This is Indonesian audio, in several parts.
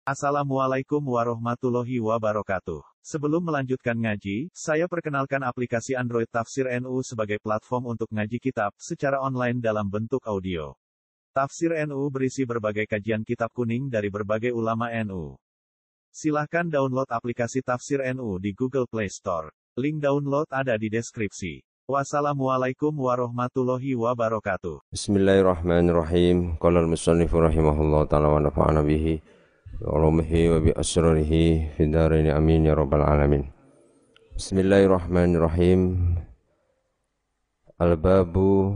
Assalamualaikum warahmatullahi wabarakatuh. Sebelum melanjutkan ngaji, saya perkenalkan aplikasi Android Tafsir NU sebagai platform untuk ngaji kitab secara online dalam bentuk audio. Tafsir NU berisi berbagai kajian kitab kuning dari berbagai ulama NU. Silahkan download aplikasi Tafsir NU di Google Play Store. Link download ada di deskripsi. Wassalamualaikum warahmatullahi wabarakatuh. Bismillahirrahmanirrahim. Qala al-musannifu rahimahullah ta'ala wa nafa'ana bihi Ulumihi wa bi asrarihi fid dharain amin ya rabbal alamin. Bismillahirrahmanirrahim. Al-babu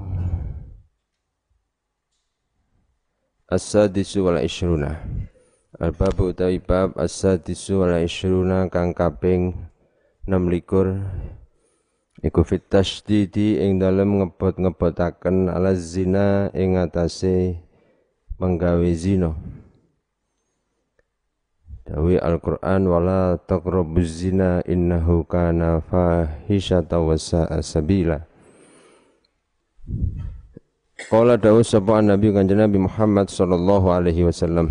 as-sadisu wal ishruna. Al-babu utawi bab as-sadisu wal ishruna kang kaping 26 iku fit tasydidi ing dalem ngebot-ngebotaken ala zina ing atase penggawe zina. Dawi Al-Quran wala taqrabuz zina innahu kana fahisyata wa sa'a sabila. Qala dawu sapa Nabi Kanjeng Nabi Muhammad sallallahu alaihi wasallam.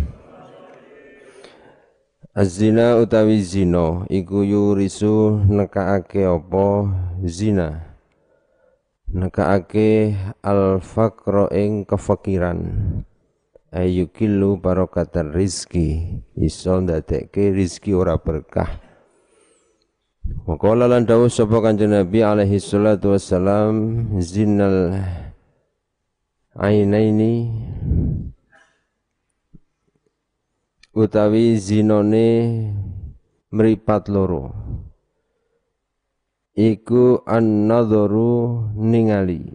Az-zina utawi zina iku yurisu nekaake apa zina. Nekaake al-faqra ing kefakiran. Ayukilu barokatan rizki iso ndadekke rizki ora berkah. Wa qala lan dawuh sapa Kanjeng Nabi alaihi salatu wassalam zinal ainaini utawi zinone mripat loro iku an-nadharu ningali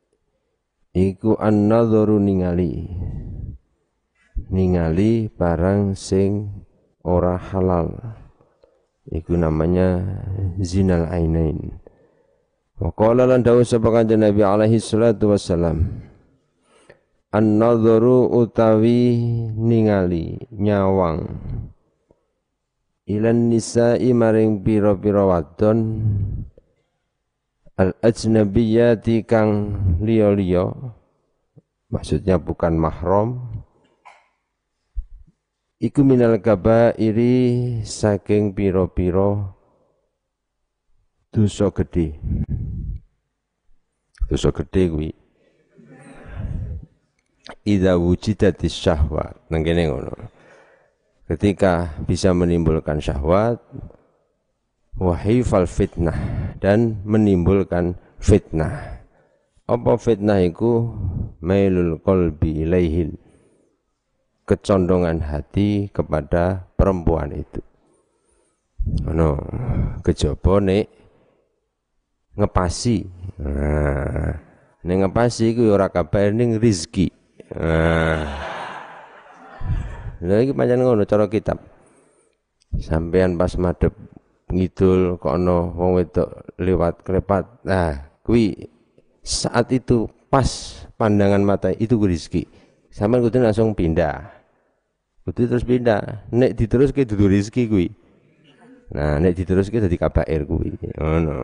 ningali barang sing ora halal iku namanya zinal ainain. Wa qala lan dawuh sapa Kanjeng Nabi alaihi salatu wassalam an-nadharu utawi ningali nyawang ilan nisa'i maring pira-pira wadon al ajnabiyyati kang liya-liya maksudnya bukan mahram iku minal kabairi saking pira-pira dosa gedhe. Dosa gedhe kuwi idza wujidatis syahwat nang kene ngono. Ketika bisa menimbulkan syahwat wa hifal fitnah dan menimbulkan fitnah. Apa fitnah iku? Mailul qalbi ilaihil, kecondongan hati kepada perempuan itu. Ono kejaba nek ngepasi. Nah, nek ngepasi iku ora kabar ning rezeki. Lha iki pancen ngono cara kitab. Sampean pas madhep ngidul kok ana wong wedok lewat krepat. Nah, kuwi saat itu pas pandangan mata itu rezeki. Sampeyan kudu langsung pindah. Kudu terus pindah. Nek diteruske dudu rezeki kuwi. Nah, nek diteruske dadi kabair kuwi. Ngono.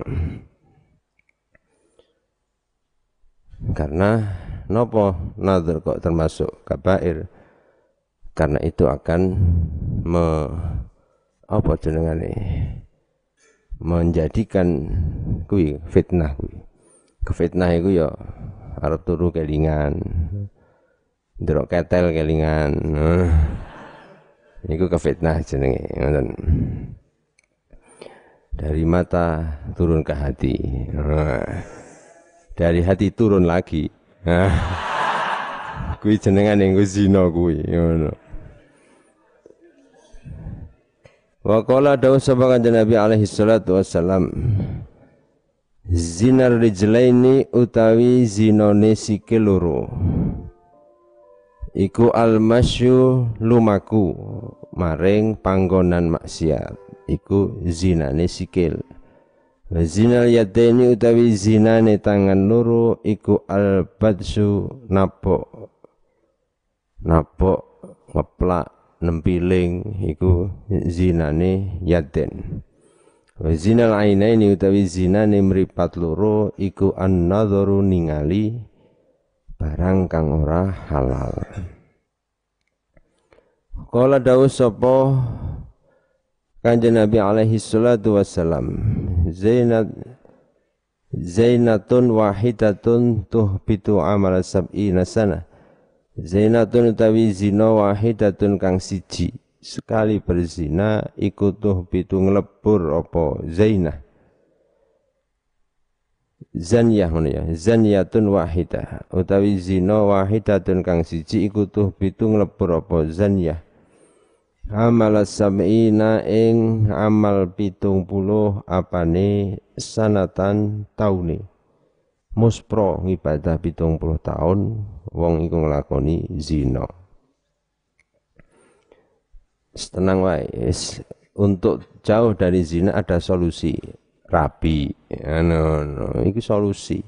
Karena napa nazar kok termasuk kabair? Karena itu akan menjadikan kuwi fitnah kuwi. Kefitnah iku ya arep turu kelingan. Ndelok ketel kelingan. Iku kefitnah jenenge, ngoten. Dari mata turun ke hati. Dari hati turun lagi. Kuwi jenengan nggo zina kuwi, ngono. Wa qala dawu sapa Kanjeng Nabi alaihi salatu wassalam zinar rijlaini utawi zinone sikil loro iku almasyu lumaku maring panggonan maksiat iku zinane sikil. Wa zinal yadaini utawi zinane tangan loro iku albadsu napok ngeplak nempiling iku zinane yaden. Wa zinal ainaini utawi zinane mripat loro iku an-nadharu ningali barang kang ora halal. Qala dawuh sapa Kanjeng Nabi alaihi salatu wassalam, Zainatun wahidatun tuhbitu amal sab'ina sana. Zainatun utawi zina wahidatun kang siji, sekali berzina iku tuhbitu nglebur apa zainah. Zaniyah ngono ya, zaniyatun wahidah utawi zina wahidatun kang siji iku tuhbitu nglebur apa zaniyah. Amal sab'ina ing amal 70 apane sanatan taune. Muspro ngibadah 70 tahun wong iku nglakoni zina. Tenang wae, untuk jauh dari zina ada solusi. Rabi, iku solusi.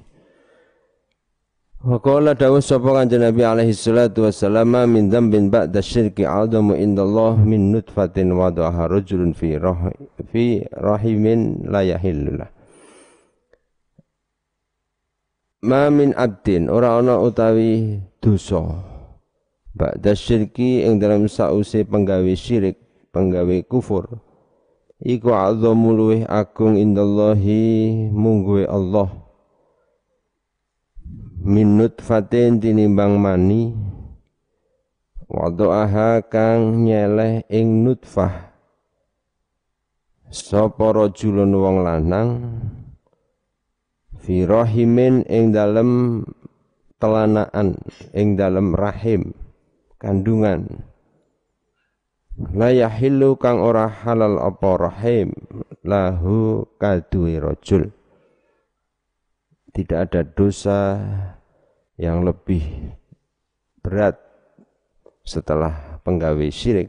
Wa qala dawuh sapa Kanjeng Nabi alaihi salatu wassalam min dzambin ba'da syirki 'adamu indallah min nutfatin wada'aha rajulun fi rahimin la yahillulah. Ma min abdin ora ana utawi dosa ba'da syirki ing dalam sause penggawe syirik, penggawe kufur. Iku 'adzamu luweh agung indallahi mungguwe Allah. Min nutfatin tinimbang mani wado'aha kang nyeleh ing nutfah sapa rajulun wong lanang fi rahimin ing dalem telanaan ing dalem rahim kandungan la yahillu kang ora halal apa rahim lahu kaduwe rajul. Tidak ada dosa yang lebih berat setelah penggawe syirik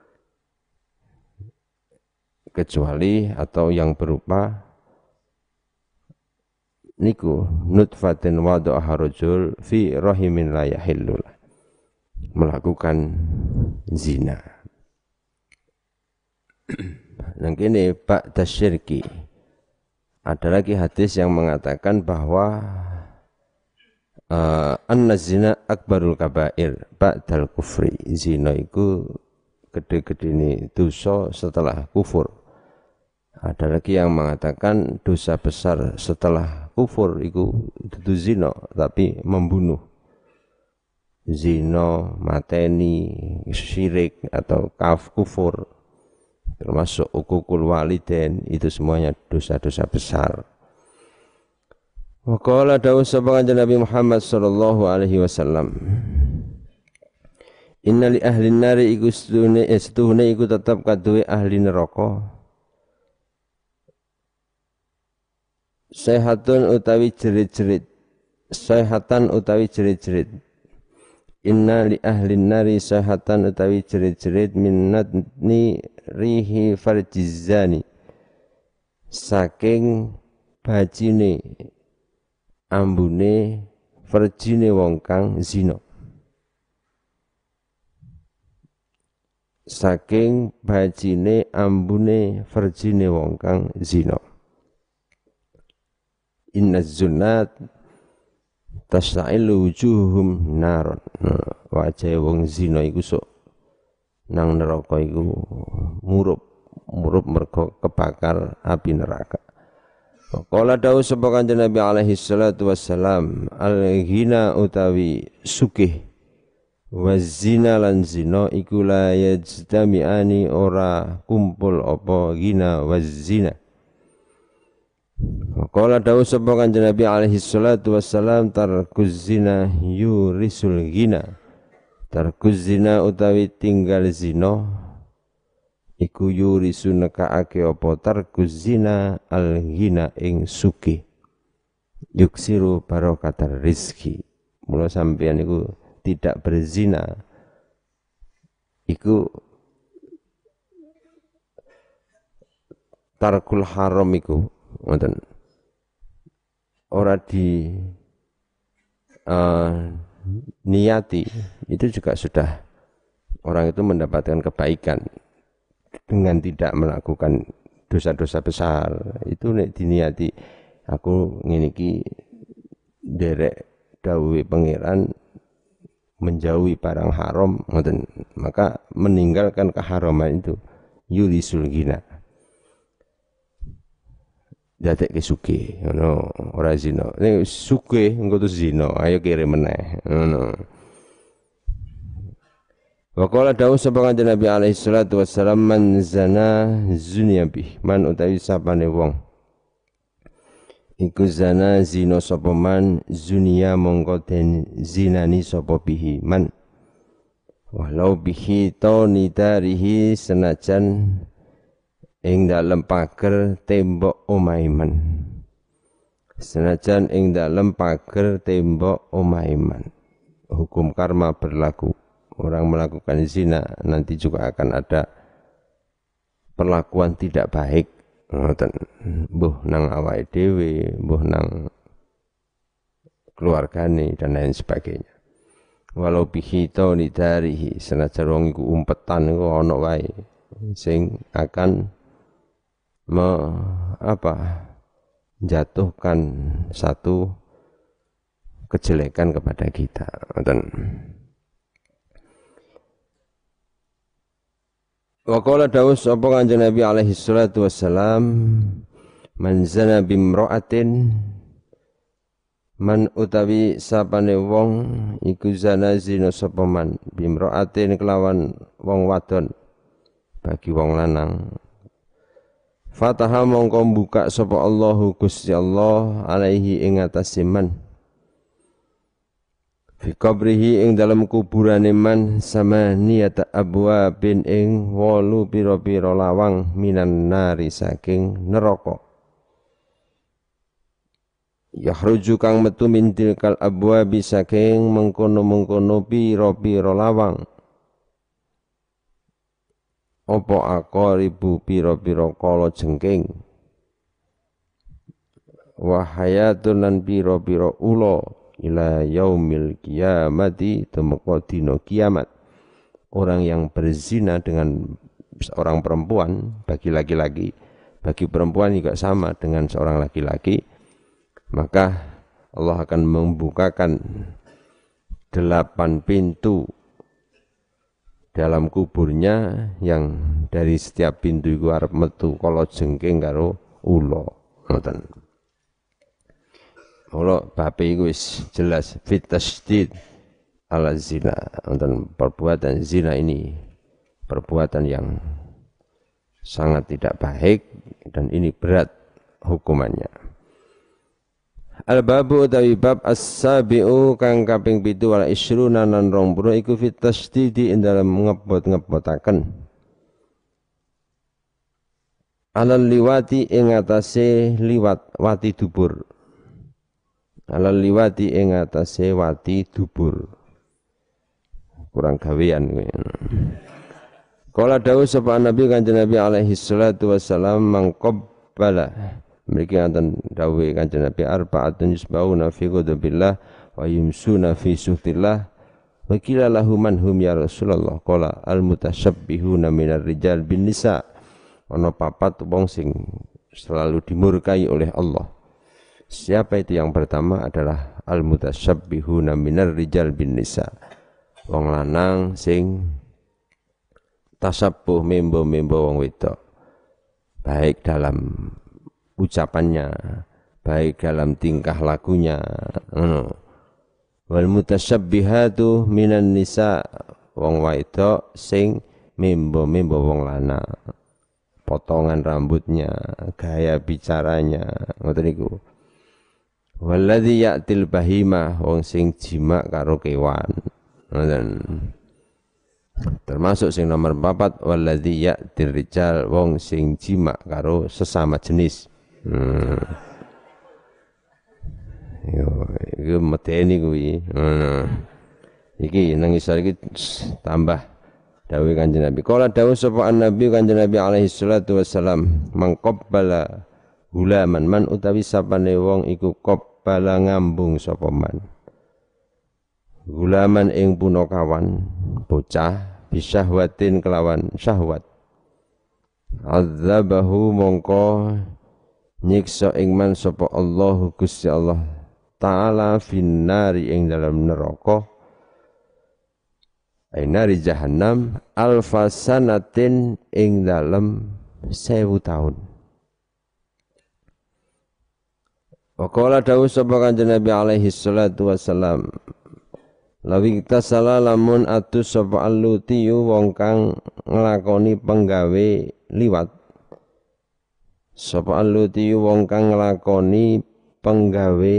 kecuali atau yang berupa niku nutfatin wada'aha rajul fi rahimin la yahillul, melakukan zina. Nang kene ba'da syirki ada lagi hadis yang mengatakan bahwa an-zina akbarul kabair ba'dal kufri. Zina itu gede-gede ini dosa setelah kufur. Ada lagi yang mengatakan dosa besar setelah kufur itu zina tapi membunuh. Zina, mateni, syirik atau kufur. Termasuk ukukul waliden, itu semuanya dosa-dosa besar. Wa qala dawuh sapa Kanjeng Nabi Muhammad sallallahu alaihi wasallam, inna li ahli nari iku setuhune iku tetap kaduwe ahli neraka sehatun utawi jerit-jerit, sehatan utawi jerit-jerit. Inna li ahli nari sehatan utawi jerit-jerit minnatni rihi farjizani, saking bajine ambune farjine wong kang zina. Saking bajine ambune farjine wong kang zina. Inna zunat tasailu wujuhum naron. Wajah wong zina iku sok nang neraka iku murup mergo kebakar api neraka. Qala dawuh sapa Kanjeng Nabi alaihi salatu wassalam, al-ghina utawi sugih wa zina lan zina iku la yajtami'ani ora kumpul apa ghina wa zina. Qala dawuh sapa Kanjeng Nabi alaihi salatu wassalam, tarkuz zina yurisul ghina. Tarkuz zina utawi tinggal zina iku yurisu nekaake apa tarkuz zina al ghina ing sugih. Yuksiru barokatar rizki. Mula sampeyan iku tidak berzina iku tarkul haram iku ngoten ora di niati itu juga sudah orang itu mendapatkan kebaikan dengan tidak melakukan dosa-dosa besar. Itu nek diniati aku ngene iki nderek dawuhe pangeran menjauhi barang haram, maka meninggalkan keharaman itu yurisul ghina. Dadekke sugih, ngono, ora zina. Nek sugih engko terus zina, ayo kirim meneh, ngono. Wa qala dawu sapa Kanjeng Nabi alaihi salatu wassalam man zana zunya bih, man utawi sapane wong iku zana zina sapa man zunia mongko den zinani sapa bihi man walau bihi taunidarihi senajan ing dalem pager tembok omahe man, senajan ing dalem pager tembok omahe man. Hukum karma berlaku. Orang melakukan zina nanti juga akan ada perlakuan tidak baik, ngoten, mbuh nang awake dhewe, mbuh nang keluargane dan lain sebagainya. Walau bihi taunidarihi senajan wong iku umpetan iku ana wae sing akan menjatuhkan satu kejelekan kepada kita. Wa qala dawuh sapa Kanjeng Nabi alaihi salatu wassalam man zana bimra'atin man utawi sapane wong iku zana zina sapa man bimra'atin kelawan wong wadon bagi wong lanang. Fataha mongko buka sapa Allahu Gusti Allah alaihi ing atase man fi qabrihi ing dalam kuburane man sama niyata abwabin ing 8 pira-pira lawang minan nari saking neraka. Yakhruju kang metu min tilkal abwabi saking mengkono-mengkono pira-pira lawang apa aqaribu pira-pira kala jengking wa hayatun lan pira-pira ula ila yaumil qiyamati temeka dina kiamat. Orang yang berzina dengan seorang perempuan bagi laki-laki, bagi perempuan juga sama dengan seorang laki-laki, maka Allah akan membukakan 8 pintu dalam kuburnya yang dari setiap pintu iku arep metu kala jengking karo ula. Ngoten. Ula bape iku wis jelas fit tasydid ala zina. Ngoten, perbuatan zina ini perbuatan yang sangat tidak baik dan ini berat hukumannya. Al-babu utawi bab as-sabi'u kang kaping 7 wala isruna nan 20 iku fit tasdidi ing dalem ngebot-ngebotaken alal liwati ing atase liwat wati dubur. Alal liwati ing atase wati dubur. Kurang gawean kuwi. Kala dawuh sapa Nabi Kanjeng Nabi alaihi salatu wassalam mangqabbala mriki wonten dawuh Kanjeng Nabi arba'atun yusbauna fi ghadabillah wa yumsuna fi suhtillah wa qila lahum man hum ya Rasulullah qala al mutasyabbihuna minar rijal bin nisa. Ana 4 wong sing selalu dimurkai oleh Allah. Siapa itu? Yang pertama adalah al mutasyabbihuna minar rijal bin nisa. Wong lanang sing tasabbuh membo-membo wong wedok, baik dalam ucapannya, baik dalam tingkah lakunya. Wal mutasyabbihatu minan nisa, wong wedok sing membo-membo wong lanang, potongan rambutnya, gaya bicaranya, ngoten niku. Walladzi ya'til bahimah, wong sing jima karo kewan. Ngoten. Termasuk sing nomor 4 walladzi ya'tir rijal, wong sing jima karo sesama jenis. Yo, iki medeni kuwi. Iki nang isor iki tambah dawuh Kanjeng Nabi. Kala dawuh sapa Nabi Kanjeng Nabi alaihi salatu wassalam, mangqabbala gulaman man utawi sapane wong iku qabbala ngambung sapa man. Gulaman ing punakawan bocah bisyahwatin kelawan syahwat. Azabahu mongko nyiksa ing man sapa Allahu Gusti Allah taala finnari ing dalam neraka Ainari jahannam alfasanatin ing dalem 1000 tahun. Wa qala dawu sapa Kanjeng Nabi alaihi salatu wasalam, lawi tasala lamun atus sapa allutiyu wong kang nglakoni penggawe liwat. Sapa allutiyu wong kang nglakoni penggawe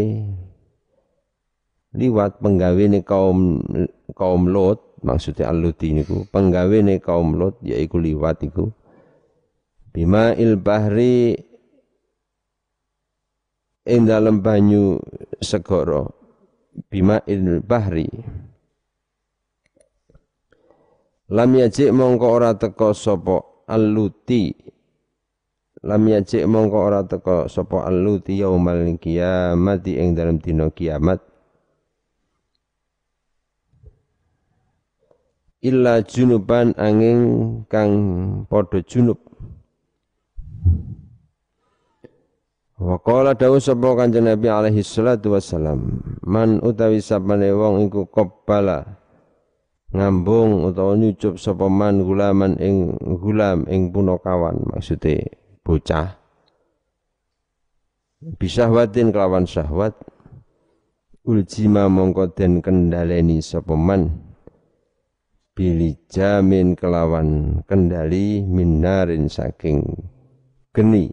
liwat, penggawene kaum Lot, maksudnya alluti niku penggawene kaum Lot yaiku liwat iku. Bima il bahri ing dalem banyu segara, bima il bahri. Lam yajik mongko ora teka sapa alluti, lam yajik mongko ora teka sapa alluti yaumal kiamati ing dalem dina kiamat, illa junuban angin kang padha junub. Wa qala dawu sapa Kanjeng Nabi alaihi salatu wassalam, man utawi sapane wong iku qabbala ngambung utawa nyucup sapa man gulaman ing gulam ing punakawan, maksude bocah, bisahwatin kelawan syahwat, uljima mongko den kendaleni sapa man bilijamin kelawan kendali minarin saking geni.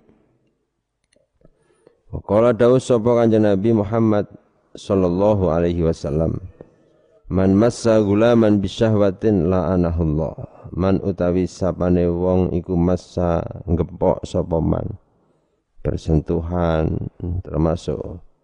Qala dawu sapa Kanjeng Nabi Muhammad sallallahu alaihi wasallam, man massa gulaman bisyahwatin la'anahullah, man utawi sapane wong iku massa ngepok sapa man, bersentuhan termasuk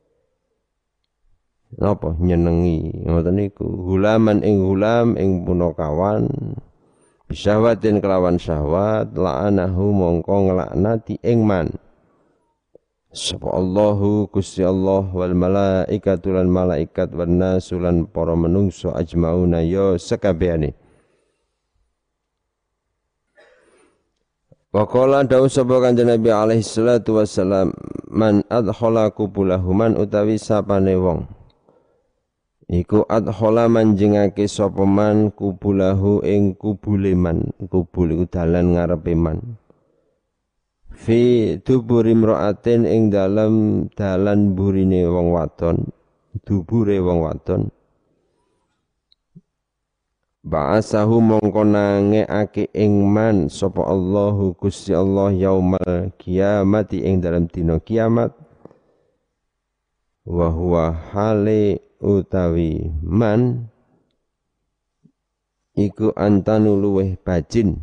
napa nyenengi ngoten niku, gulaman ing gulam ing punakawan bisyahwatin kelawan syahwat, la'anahu mongko nglaknati ing man sapa Allahu Gusti Allah wal malaikatu lan malaikat wan nasu lan para menungso ajmauna ya sakabehane. Wa qala dawu sapa Kanjeng Nabi alaihi salatu wassalam, man adkhala qubulahu, man utawi sapane wong iku adkhala manjingake sapa man kubulahu ing kubule man, kubul iku dalan ngarepe man, fi duburi imra'atin ing dalam dalan burine wong wadon, dubure wong wadon, ba'asahu mongko nangekake ing man sapa Allahu Gusti Allah yaumal kiamati ing dalam dina kiamat, wa huwa hale utawi man iku antanu luweh bajin,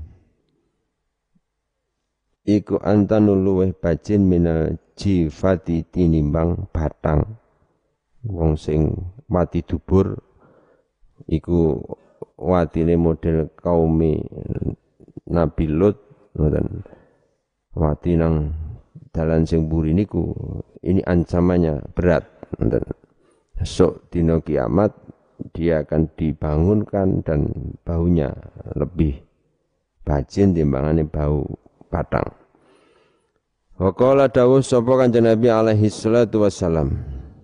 iku antanu luweh bajin minal jifati tinimbang batang. Wong sing mati dubur iku watine model kaumi Nabi Lut, ngoten. Wati nang dalan sing mburi niku, ini ancamannya berat, ngoten. Esok dina kiamat dia akan dibangunkan dan baunya lebih bajin timbangane bau batang. Wa qala dawuh sapa Kanjeng Nabi alaihi salatu wassalam,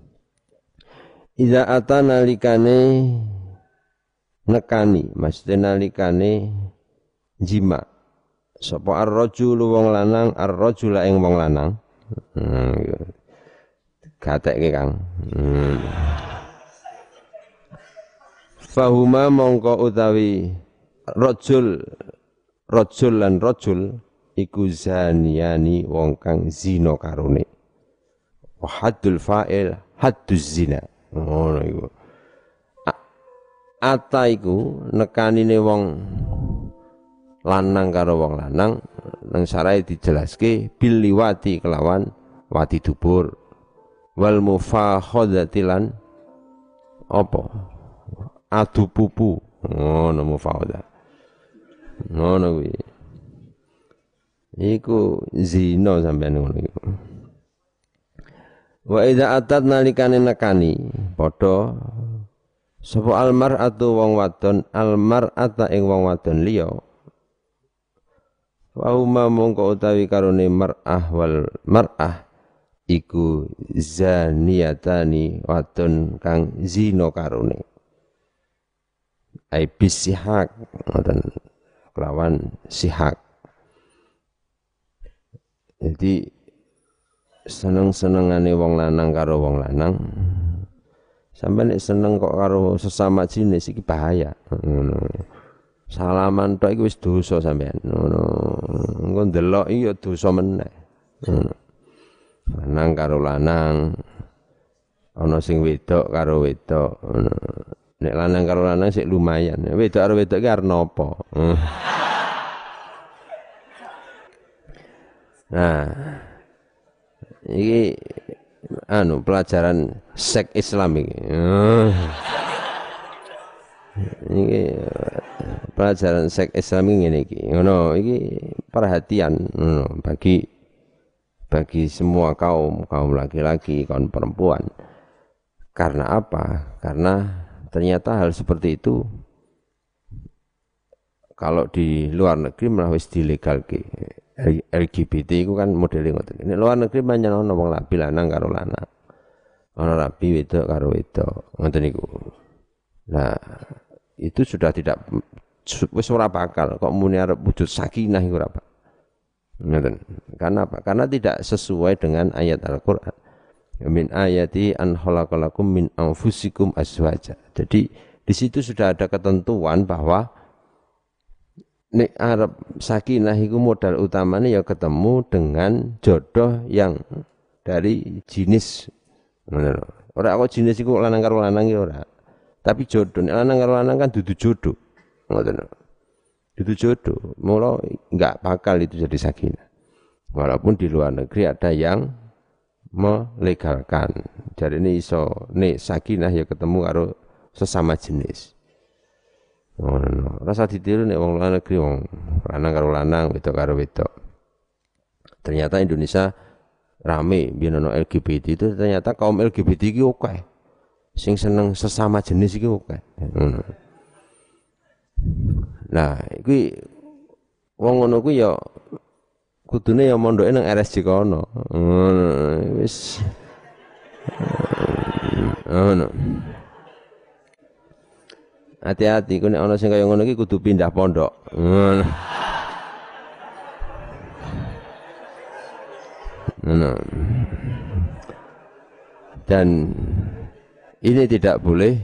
idza atana likane nekani, maksudnya nalikane jima sapa ar-rajulu wong lanang, ar-rajula ing wong lanang, gatekke Kang, fahuma mongko utawi rajul lan rajul iku zaniyani wong kang zina karone, wa haddul fa'il hadduz zina, ngono iku. Ata iku nekanine wong lanang karo wong lanang nang sarae dijelaske bil liwati kelawan wati dubur, wal mufakhadati lan apa adu pupu, ngono mufakhadah, ngono kuwi iku zina sampeyan ngono iku. Wa idza atat nalikane nekani padha sapa almar'atu wong wadon, almar'ata ing wong wadon liya, wa huma mongko utawi karone mar'ah wal mar'ah iku zaniyatani wadon kang zina karone. ai bisihak ngoten kelawan sihak. Jadi seneng-senengane wong lanang karo wong lanang sampai nek seneng kok karo sesama jenis iki bahaya ngono. Salaman tok iku wis dosa sampean ngono. Engko ndelok iki ya dosa meneh. Ngono. Lanang karo lanang ana sing wedok karo wedok ngono. Nek lanang karo lanang sik lumayan. Wedok karo wedok ki arep napa? Nah, ini pelajaran seks Islam ini. Ini pelajaran seks Islam ini iki perhatian bagi semua kaum laki-laki, kaum perempuan. Karena apa? Karena ternyata hal seperti itu kalau di luar negeri malah wis dilegalke. LGBT itu kan modelnya ngoten. Nek luar negeri pancen ana wong labi lanang karo lanang. Ana labi wedok karo wedok. Ngoten niku. Nah, itu sudah tidak wis ora bakal kok muni arep wujud sakinah iku ora bakal. Ngoten. Karena apa? Karena tidak sesuai dengan ayat Al-Qur'an. Min ayati an khalaqalakum min anfusikum azwaja. Jadi di situ sudah ada ketentuan bahwa nek arep sakinah iku modal utamanya ya ketemu dengan jodoh yang dari jenis. Ora kok jenis iku lanang karo lanang ya ora. Tapi jodoh nek lanang karo lanang kan dudu jodoh. Ngoten. Dudu jodoh. Mula enggak bakal itu jadi sakinah. Walaupun di luar negeri ada yang melegalkan. Jadi ini iso nek sakinah ya ketemu karo sesama jenis. Rasa ditiru nek wong luar negeri wong lanang karo lanang, wedok karo wedok. Ternyata Indonesia rame biyen ono LGBT itu ternyata kaum LGBT iki akeh. Sing seneng sesama jenis iki akeh. Nah, iki wong ngono kuwi ya kudune ya mondoke nang RSJ kono. Wis ngono. Hati-hati ku nek ana sing kaya ngono iki kudu pindah pondok. Ngono. Dan ini tidak boleh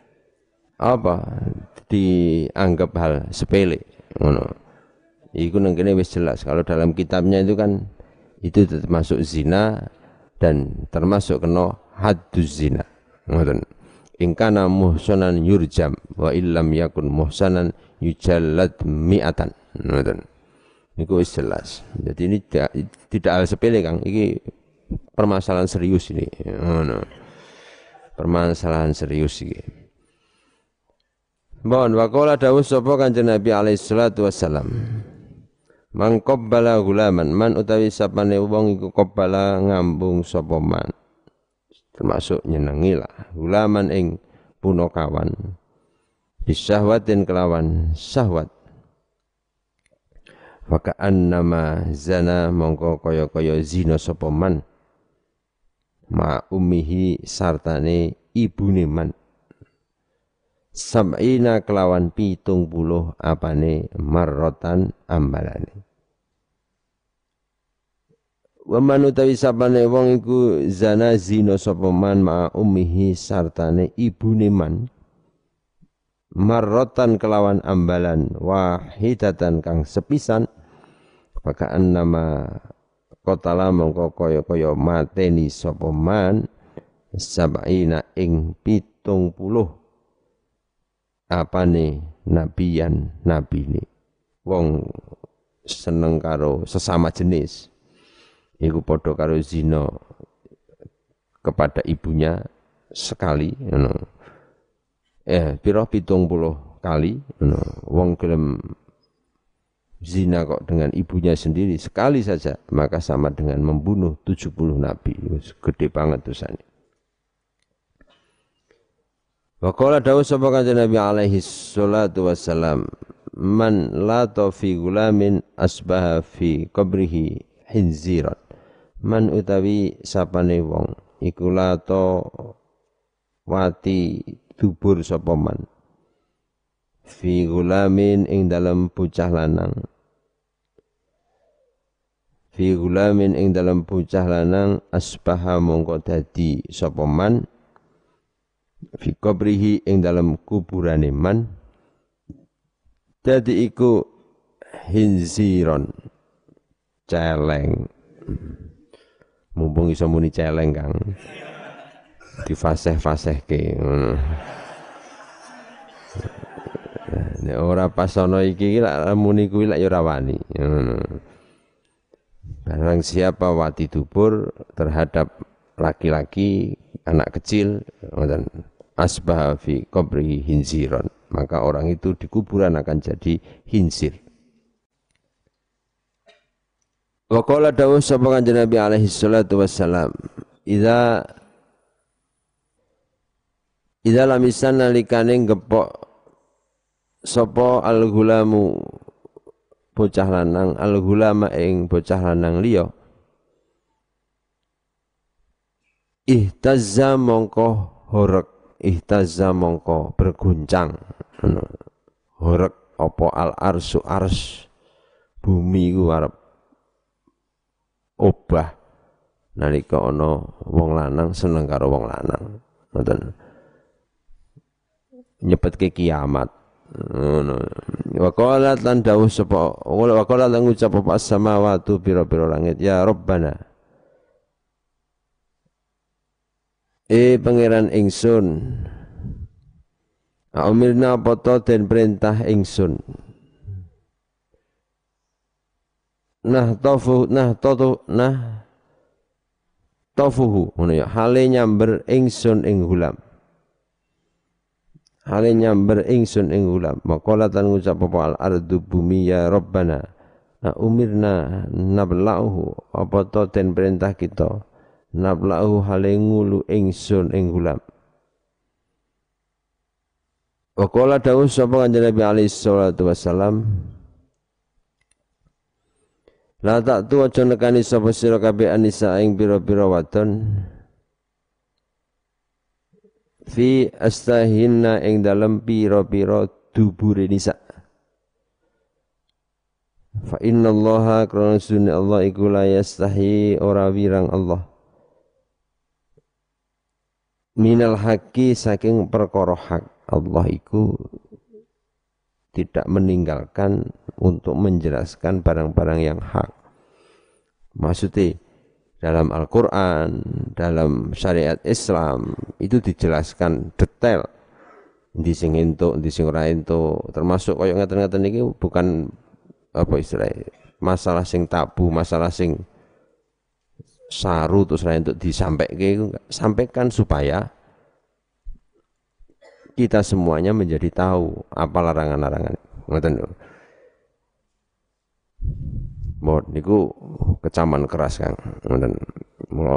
dianggap hal sepele ngono. Iku nang kene wis jelas kalau dalam kitabnya itu kan itu termasuk zina dan termasuk kena hadduz zina. Ngoten. Ingkana muhsanan yurjam wa illam yakun muhsanan yujallad mi'atan. Niku wis jelas. Jadi ini tidak hal sepele Kang, iki permasalahan serius ini. Permasalahan serius iki. Mohon waqala dawuh sapa Kanjeng Nabi alaihi salatu wassalam. Man qabbala gulaman man utawi sapane wong iku qabbala ngambung sapa man. Termasuk nyenengi lah gulaman ing punakawan bisyahwatin kelawan syahwat fakaan nama zana mongko kaya zina sapa man ma ummihi sartane ibune man sab'ina kelawan 70 apane marrotan ambalane. Wa man utawi sapane wong iku zina zina sapa man ma ummihi sartane ibune man marrotan kelawan ambalan wahidatan kang sepisan pakaan nama kotala mongko kaya mateni sapa man sab'ina ing 70 apane nabiyan nabine wong seneng karo sesama jenis. Iku padha karo zina kepada ibunya sekali ngono. Pira 70 kali ngono. Wong gelem zina kok dengan ibunya sendiri sekali saja maka sama dengan membunuh 70 nabi. Gede banget dosane. Wa qala dawuh sapa Kanjeng Nabi alaihi salatu wassalam man la fi gulamin asbaha fi qabrihi hinziran. Man utawi sapane wong iku lato wati dubur sapa man fi gulamin ing dalam bocah lanang fi gulamin ing dalam bocah lanang asbaha mongko dadi sapa man fi qabrihi ing dalam kuburane man dadi iku hinziron celeng mumpung iso muni celeng Kang difaseh-fasehke ngono. Nek ora pas ana iki lak muni kuwi lak ya ora wani ngono. Barang siapa wati dubur terhadap laki-laki anak kecil ngoten asbah fi qabri hinziron, maka orang itu di kuburan akan jadi hinsir. Wa qala dawuh sapa kanjeng Nabi alaihi salatu wassalam, idza lamisan nalikane gepok sapa al-gulamu bocah lanang al-gulama ing bocah lanang liya ihtazza mongko horek ihtazza mongko berguncang horek apa al-arsu ars bumi ku arep obah nalika ana wong lanang seneng karo wong lanang ngoten nyepetke kiamat ngono. Wa qala lan dawuh sapa wa qala lan ngucap apa samawati pira-pira langit ya Rabbana pangeran ingsun umirna apa to den perintah ingsun tofuhu ngono ya hale nyamber ingsun ing gulam hale nyamber ingsun ing gulam maqala tan ngucap apa al ardu bumi ya Rabbana umirna nablauhu apa to den perintah kita nablauhu hale ngulu ingsun ing gulam waqala dawuh sapa kanjeng Nabi alaihi salatu wassalam la tak tu aja nekani sapa sira kabeh anisa ing pira-pira wadon fi astahinna ing dalem pira-pira dubure nisa fa innallaha krana sunni Allah iku la yastahi ora wirang Allah minal haqqi saking perkara hak Allah iku tidak meninggalkan untuk menjelaskan barang-barang yang hak. Maksudnya dalam Al-Quran, dalam syariat Islam itu dijelaskan detail. Di sing entuk, di sing ora entuk, termasuk kaya ngaten-ngaten iki bukan apa istilahnya masalah sing tabu, masalah sing saru terus ora entuk disampaikan, sampaikan supaya kita semuanya menjadi tahu apa larangan-larangan. Ngoten lho. Mod niku kecaman keras Kang. Ngoten. Mula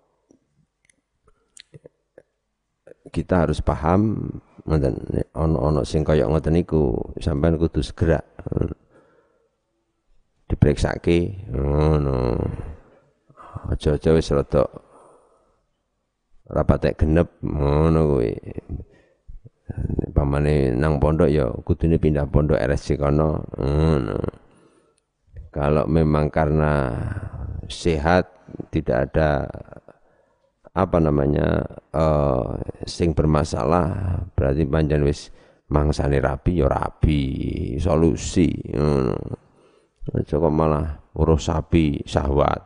kita harus paham ngoten ana sing kaya ngoten niku sampean kudu segera diperiksake ngono. Aja-aja wis rada rapatek genep ngono kuwi. Pamane nang pondok ya kudune pindah pondok RSC kono. Kalau memang karena sehat tidak ada apa namanya sing bermasalah berarti panjen wis mangsane rapi ya rapi solusi ngono. Aja kok malah urus sapi syahwat.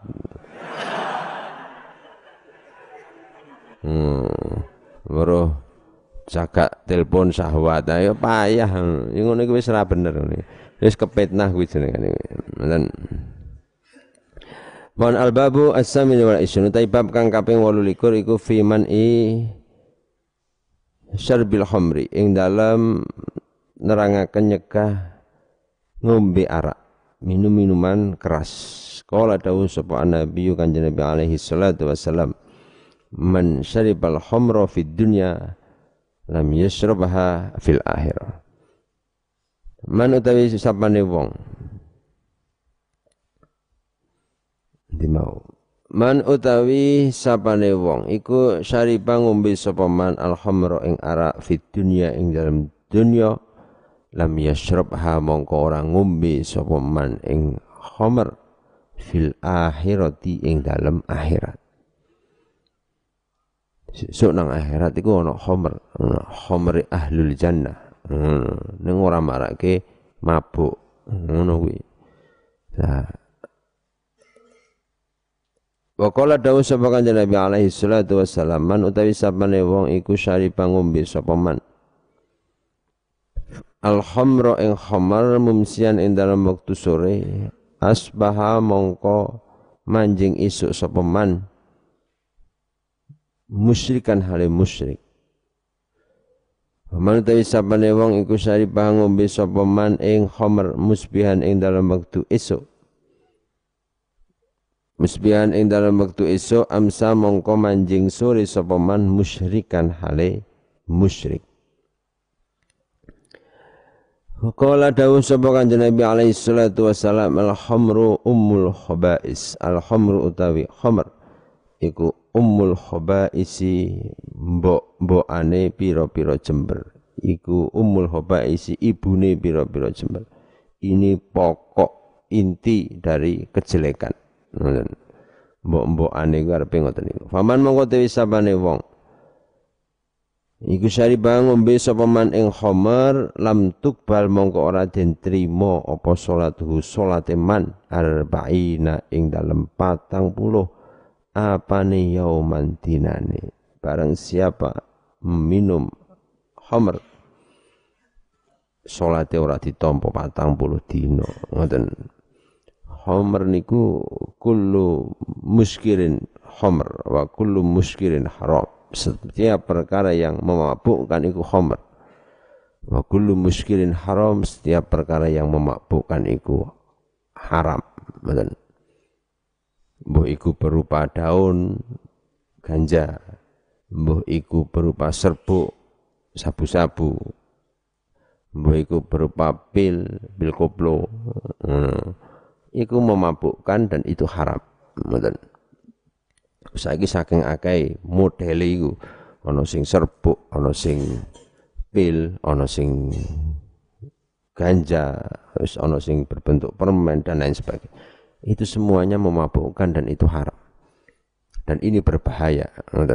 Weruh jaga telepon syahwat ayo payah ngono iki wis ora bener wis kepetnah kuwi jenenge ngoten Wan albabu as-samin wal isyun bab kang kaping 28 iku fi man'i syarbil khamri ing dalam nerangaken nyegah ngombe arak minum-minuman keras qala dawuh sapa nabi kanjeng Nabi alaihi salatu wasalam man syaribal khamra fid dunya lam yashrabha fil akhirah. Man utawi sapane wong dimau. Man utawi sapane wong iku syariba ngombe sapa man al khamra ing arak fid dunya ing dalam dunya lam yashrabha mongko ora ngombe sapa man ing khamr fil akhirati ing dalem akhirat. Sesuk nang akhirat iku ana khamri ahlul jannah. Ning ora marake mabuk. Ngono kuwi. Nah. Wa qala dawu sapa kanjeng Nabi alaihi salatu wassalam man utawi sapane wong iku syariba ngombe sapa man al khamra ing khamar mumsian ing dalam wektu sore asbaha mongko manjing isuk sapa man musyrikan hale musyrik. Man utawi sapane wong iku syariba ngombe sapa man ing khamar musbihan ing dalam wektu isuk musbihan ing dalam waktu esok amsa mongko manjing sore sapa man musyrikan hale musyrik. Qala dawuh sapa kanjeng Nabi alaihi salatu wasalam al khamru ummul khaba'is. Al khamru utawi khamr iku ummul khaba'isi mbokane pira-pira jember. Iku ummul khaba'isi ibune pira-pira jember. Ini pokok inti dari kejelekan. Mbok-mbokane iku arepe ngoten niku. Faman mongko tewi sabane wong iku syariba ngombe sapa man ing khamar lam tukbal mongko ora den trima apa salatuhu salate man arba'ina ing dalem 40 apane yauman dinane. Barang siapa minum khamar salate ora ditampa 40 dina. Ngoten. Khamr niku kullu muskirin khamr wa kullu muskirin haram. Setiap perkara yang memabukkan iku khamr. Wa kullu muskirin haram, setiap perkara yang memabukkan iku haram. Mbuh iku berupa daun ganja, mbuh iku berupa serbuk sabu-sabu, mbuh iku berupa pil koplo. Iku memabukkan dan itu haram. Saiki saking akeh modele iku, ana sing serbuk, ana sing pil, ana sing ganja, wis ana sing berbentuk permen dan lain sebagainya. Itu semuanya memabukkan dan itu haram. Dan ini berbahaya.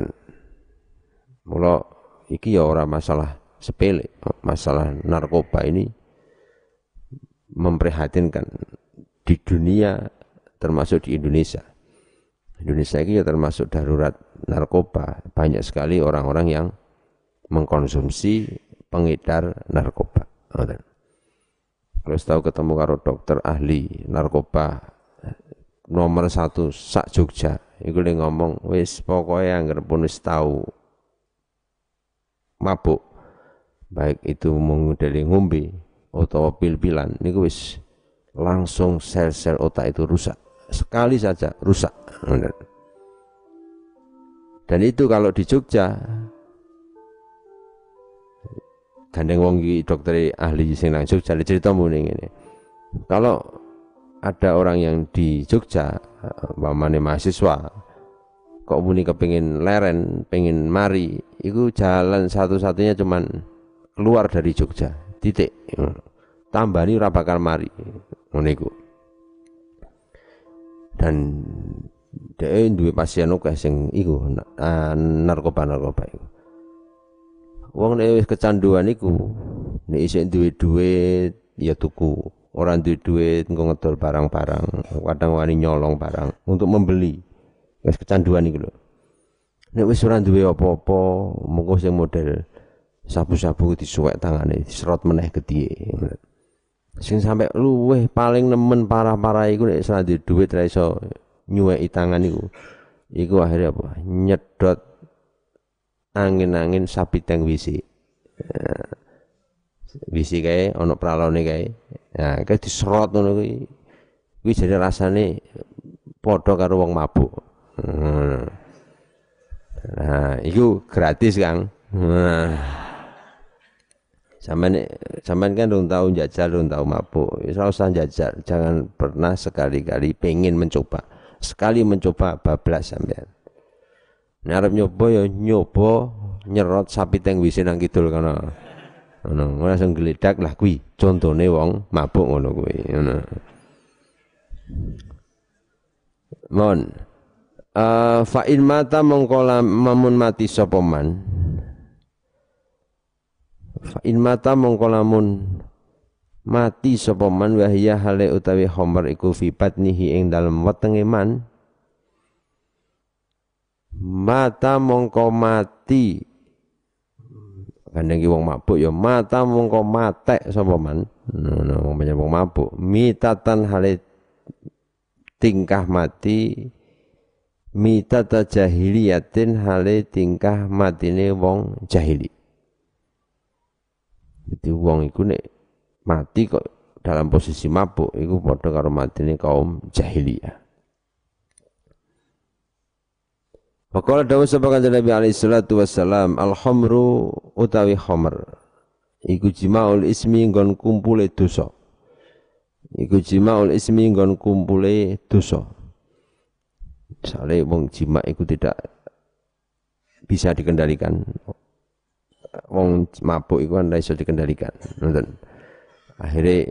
Mula iki ya ora masalah sepele, masalah narkoba ini memprihatinkan. Di dunia termasuk di Indonesia. Indonesia ini ya termasuk darurat narkoba. Banyak sekali orang-orang yang mengkonsumsi pengedar narkoba. Kalau tahu ketemu karo dokter ahli narkoba nomor 1 sak Jogja, iku le ngomong wis pokoke anggere pun wis tahu mabuk, baik itu dari ngombe atau pil-pilan niku wis langsung sel-sel otak itu rusak. Sekali saja rusak. Dan itu kalau di Jogja, gandeng wong dokter ahli sing nang Jogja cerita muni ngene. Kalau ada orang yang di Jogja, umpamane mahasiswa, kok muni kepengin leren, pengen mari, itu jalan satu-satunya cuman keluar dari Jogja. Titik. Tambani ora bakal mari. Ngono. Dan dhek duwe pasien akeh sing iku narkoba iku. Wong nek wis kecanduan iku, nek isih duwe duit ya tuku, ora duwe duit engko ngedol barang-barang, kadang wani nyolong barang untuk membeli. Wis kecanduan iku lho. Nek wis ora duwe apa-apa, mengko sing model sabu-sabu disuwek tangane, diserot meneh gedhiye. Sing sampai luweh paling nemen parah-parah iku nek ora duwe duit ra iso nyuweki tangan iku. Iku akhirnya apa? Nyedot angin-angin sapi teng WC. WC kae ana pralone kae. Nah, kae diserot ngono kuwi. Kuwi jare rasane padha karo wong mabuk. Nah, iku gratis, Kang. Sampean kan belum tahu jajal, belum tahu mabuk. Ora usah jajal, jangan pernah sekali-kali pengen mencoba. Sekali mencoba bablas sampean. Nek arep nyoba ya nyoba nyerot sapi teng WC nang kidul kana. ngono langsung geledak lah kuwi contone wong mabuk ngono kuwi ngono mon fa in mata mongko lamun mati sapa man fa in mata mongko lamun mati sapa man wa hiya hale utawi khamar iku fi batnihi ing dalem wetenge man mata mongko mati kandhane wong mabuk ya mata mongko matek sapa man wong banyak wong mabuk mitatan hale tingkah mati mitata jahiliyatin hale tingkah matine wong jahili. Jadi wong iku nek mati kok dalam posisi mabuk iku padha karo matine kaum jahiliyah. Faqala dawu sapa kanjeng Nabi alaihi salatu wassalam al-khamru utawi khamr iku jimaul ismi nggon kumpule dosa. Iku jimaul ismi nggon kumpule dosa. Misale wong jima iku tidak bisa dikendalikan. Wong mabuk iku ora iso dikendalikan. Ngoten. Akhirnya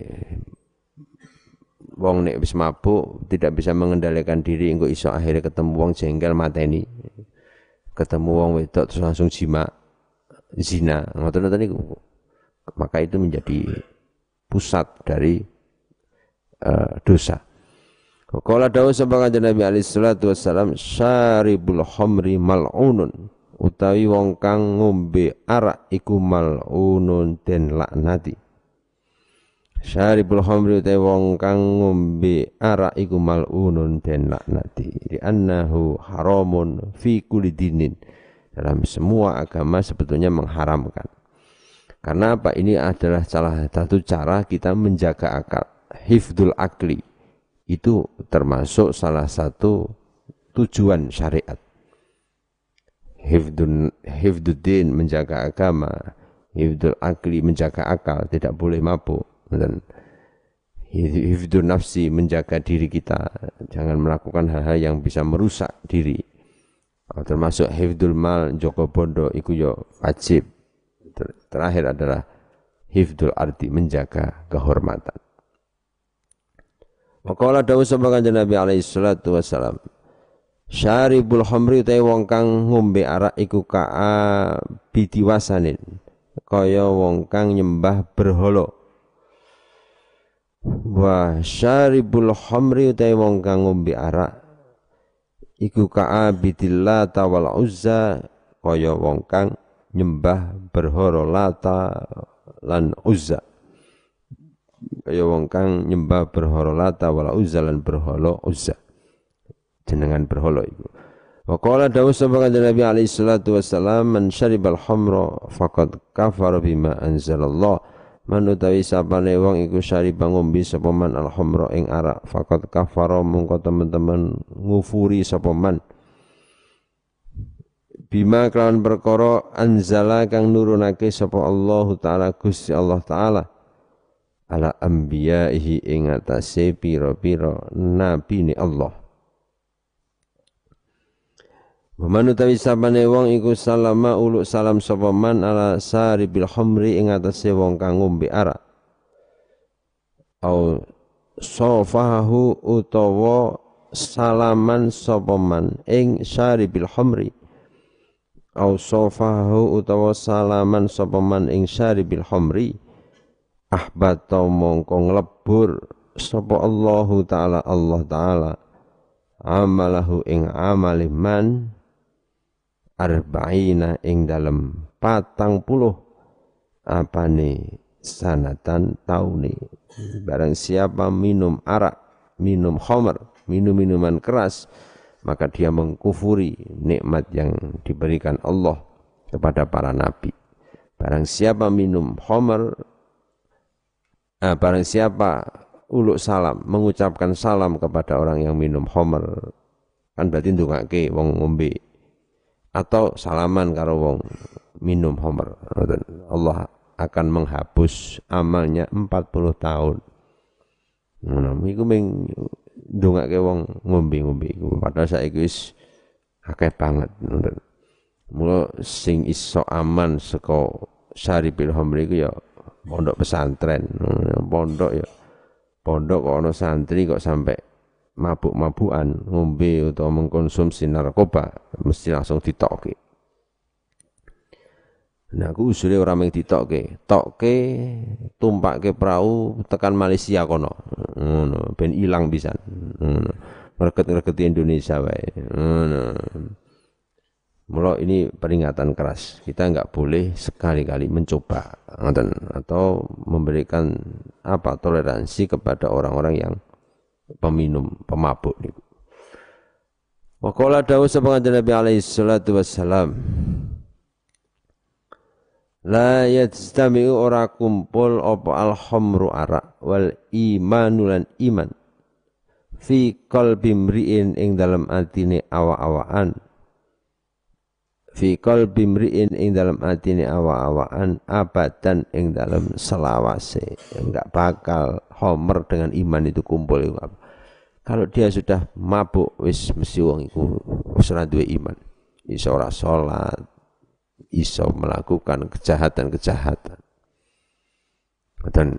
wong nek wis mabuk tidak bisa mengendalikan diri engko iso akhirnya ketemu wong jengkel mateni. Ketemu wong wedok terus langsung jima zina. Ngoten-ngoten niku. Maka itu menjadi pusat dari dosa. Qala dawu sapa kanjeng Nabi alaihi salatu wassalam syaribul khamri mal'unun utawi wong kang ngombe arak iku mal'unun den laknati. Syaribul khamri utawi wong kang ngombe arak iku mal'unun den laknati. Di annahu haramun fi kulli dinin. Dalam semua agama sebetulnya mengharamkan. Karena apa? Ini adalah salah satu cara kita menjaga akal. Hifdzul akli. Itu termasuk salah satu tujuan syariat. Hifdzuddin menjaga agama, hifdzul akli menjaga akal, tidak boleh mabuk. Dan hifdzun nafsi menjaga diri kita, jangan melakukan hal-hal yang bisa merusak diri. Termasuk hifdzul mal, joko bondo iku yo wajib. Terakhir adalah hifdzul ardi menjaga kehormatan. Maqala dawu sapa kanjeng Nabi alaihi salatu wasalam syaribul khamri ta wong kang ngombe arak iku kaa bidiwasanin kaya wong kang nyembah berhala wa syaribul khamri ta wong kang ngombe arak iku kaa bidillata wal uzza kaya wong kang nyembah berhala Lata lan Uzza. Kaya wong kang nyembah berhala Lata wal Uzza lan berhala Uzza. Jenengan berhala iku. Wa qala dawu sapa kanjeng Nabi alaihi salatu wassalam man syaribal khamra faqad kafara bima anzalallah. Man utawi sapane wong iku syariba ngombe sapa man al khamra ing arak faqad kafara mungko teman-teman ngufuri sapa man. Bima kelawan perkara anzala kang nurunake sapa Allah taala Gusti Allah taala ala anbiya'ihi ing atase pira-pira nabine Allah. Waman utawi sapane wong iku salama uluk salam sapa man ala saribil khamri ing atase wong kang ngombe arak. Au sofahu utawa salaman sapa man ing saribil khamri. Au sofahu utawa salaman sapa man ing saribil khamri. Ahbata mongko nglebur sapa Allahu taala Allah taala amalahu ing amali man arba'ina ing dalem 40 apane sanatan taune. Barang siapa minum arak, minum khamr, minum minuman keras, maka dia mengkufuri nikmat yang diberikan Allah kepada para nabi. Barang siapa minum khamr, barang siapa uluk salam, mengucapkan salam kepada orang yang minum khamr, kan berarti ndongake wong ngombe, atau salaman karo wong minum khamr, Allah akan menghapus amalnya 40 tahun. Nah, iku mung ndongake wong ngombe-ngombe iku, padahal saiki wis akeh banget. Mula sing iso aman saka syaribil khamri iku ya pondok pesantren. Pondok ya pondok kok ana santri kok sampai mabuk-mabukan ngombe utawa mengkonsumsi narkoba mesti langsung ditokke. Nah, aku usule ora mung ditokke, tokke tumpakke perahu tekan Malaysia kono. Ngono, ben ilang pisan. Ngono. Mereket-mereket Indonesia wae. Ngono. Mula ini peringatan keras. Kita enggak boleh sekali-kali mencoba atau memberikan toleransi kepada orang-orang yang peminum, pemabuk niku. Wa qala dawuh sapa Nabi alaihi salatu wassalam. La yajtami'u ora kumpul apa al-khamru arak wal imanu lan iman fi qalbi mri'in ing dalam atine awa-awaan fi qalbi mri'in ing dalam atine awa-awaan abadan ing dalam selawase. Enggak bakal khamr dengan iman itu kumpul itu apa. Kalau dia sudah mabuk wis mesti wong iku wis ora duwe iman. Iso ora salat, iso melakukan kejahatan-kejahatan. Dan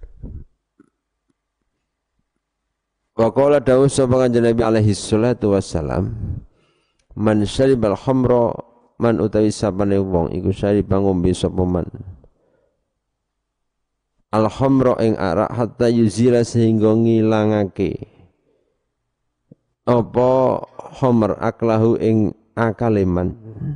wa qala dawuh sapa kanjeng Nabi alaihi salatu wassalam, man syaribal khamra man utawi sapane wong iku syarib ngombe sapa man al khamra ing arak hatta yuzila sehingga ngilangake apa khamr aklahu ing akaleman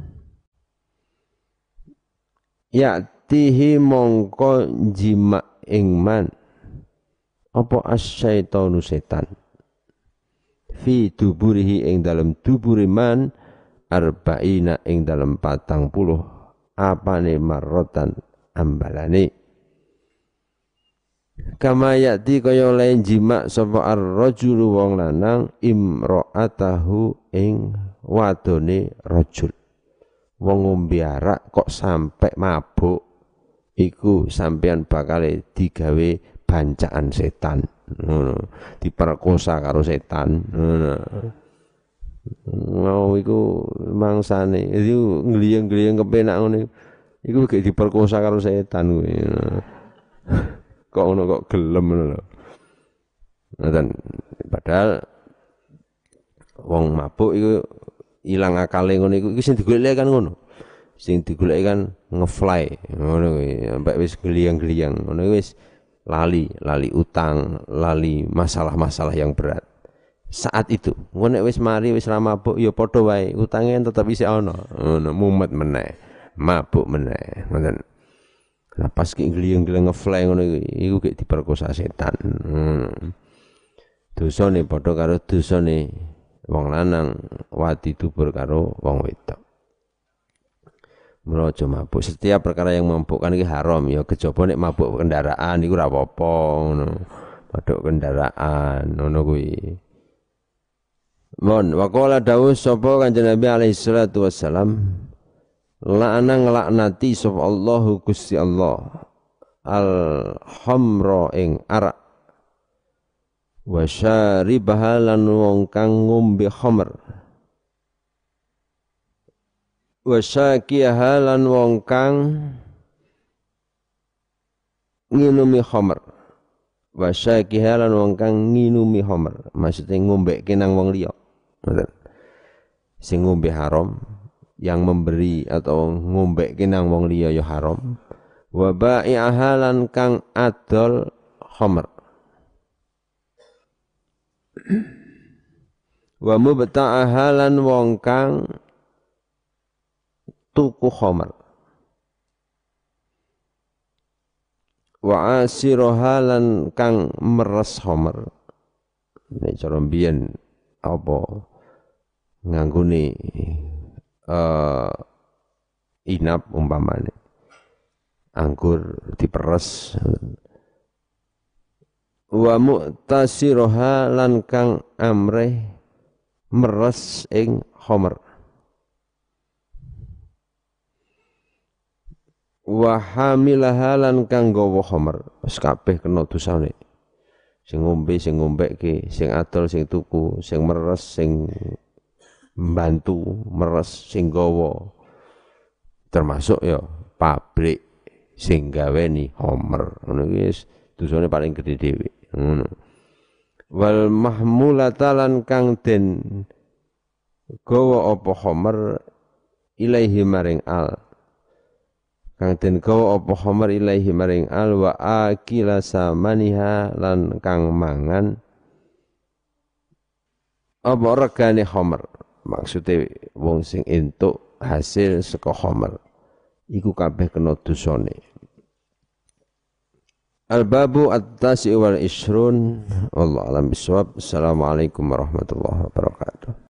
ya tihi mongko jima ing man apa asyaitonu setan fi duburihi ing dalam duburi man arba'ina ing dalam 40 apane marrotan ambalane kama yati kaya lain jima sapa ar-rajulu wong lanang imra'atahu ing wadone rajul. Wong ngombe arak kok sampai mabuk iku sampean bakal digawe bancaan setan. Diperkosa karo setan. Mau iku mangsane iku ngliyeng-ngliyeng kepenak ngene. Iku gek diperkosa karo setan kuwi. Kok ono kok gelem ngono. Ngoten. Padahal wong mabuk iku ilang akale ngono iku sing digoleki kan ngono. Sing digoleki kan ngefly ngono kuwi sampai wis gliyang-gliyang ngono wis lali utang, lali masalah-masalah yang berat. Saat itu ngono wis mari wis ra mabuk ya padha wae utange tetep isih ana. Ngono mumet meneh, mabuk meneh. Ngoten. Lah pas ki gliyang-gliyang ngefly ngono iku gek diperkosa setan. Dosane padha karo dosane wong lanang wadi dubur karo wong wedok. Mula aja mabuk. Setiap perkara yang memabukkan iki haram ya kejaba nek mabuk kendaraan iku ora apa-apa ngono. Mabuk kendaraan ngono kuwi. Mon wa qala dawuh sapa Kanjeng Nabi alaihi salatu wassalam la'ana nglaknati sapa Allahu Gusti Allah al khamra ing arak wa syaribaha lan wong kang ngombe khamr wa syakiha lan wong kang nginumi khamr wa syakiha lan wong kang nginumi khamr maksude ngombeke nang wong liya ngoten sing ngombe haram yang memberi atau ngombeke nang wong liya ya haram wa ba'i'aha lan kang adol khamr wa mubta'aha lan wong kang tuku khamr wa asiroha lan kang meres khamr nek cara mbiyen apa nganggone inap umpamane anggur diperes wa mu'tasiroha lan kang amreh meres ing khamr wa hamilaha lan kang gawa khamr wis kabeh kena dosane sing ngombe sing ngombeke sing adol sing tuku sing meres sing mbantu meres sing gawa termasuk ya pabrik sing gaweni homer. Ngono iki wis dosane paling gedhe dhewe. Ngono. Wal mahmulatalan kang den gawa apa homer ilaihi maring al. Kang den gawa apa homer ilaihi maring al wa akila samaniha lan kang mangan apa regane homer. Maksude wong sing entuk hasil saka homer iku kabeh kena dosane. Al-babu at-tasi wal ishrun wallahu alam bisawab. Assalamualaikum warahmatullahi wabarakatuh.